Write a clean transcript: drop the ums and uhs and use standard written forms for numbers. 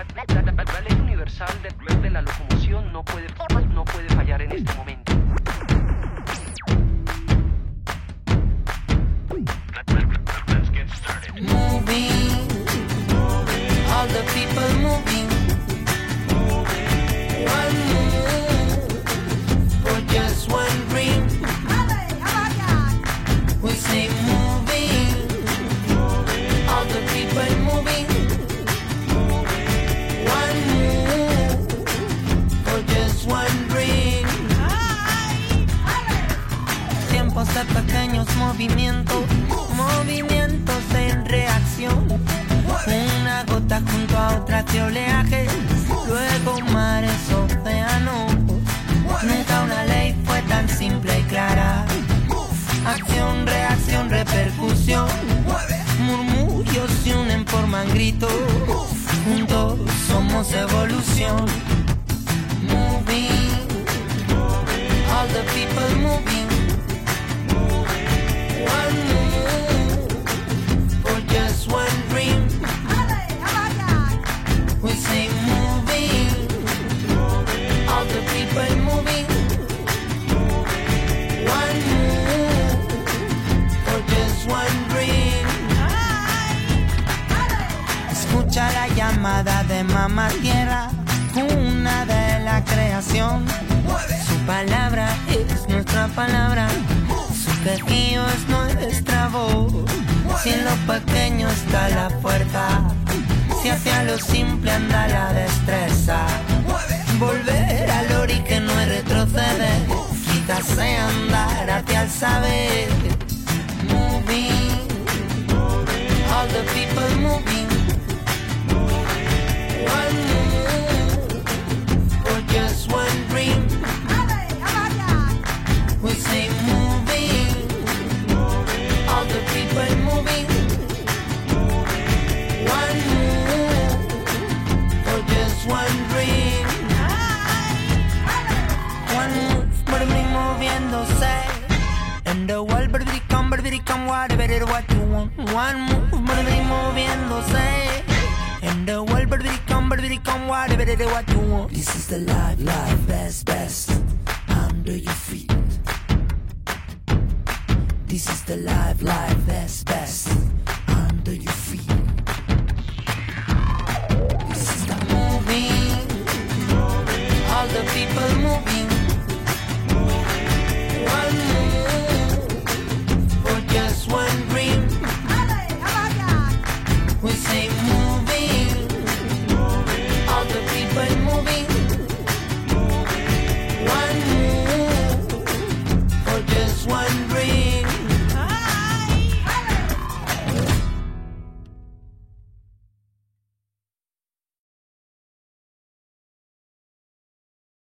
La ley universal de la locomoción no puede fallar en este momento. Let's get started. Moving, all the people moving. One move for just one dream. We say moving, all the people moving. One move for just one dream. Tiempos de pequeños movimientos, movimientos en reacción. Una gota junto a otra de oleaje, luego mares, océanos. Nunca una ley fue tan simple y clara. Acción, reacción, repercusión. Murmullos se unen, forman gritos. Juntos somos evolución. Moving, all the people moving. One move for just one dream. We say moving, all the people moving. One move for just one dream. Escucha la llamada de Mamá Tierra, cuna de la creación. Su palabra es nuestra palabra. Su quejío es nuestra voz. Si en lo pequeño está la fuerza, si hacia lo simple anda la destreza. Volver al ori que no es retroceder, quizás sea andar hacia el saber. Moving, all the people moving. One move for just one dream. We say moving, all the people moving. One move for just one dream. One move, moving, moviéndose. And the world, come, what you want. One move, moving, moviéndose. And the world, come, what you want. This is the life, best, under your feet. This is the life, best.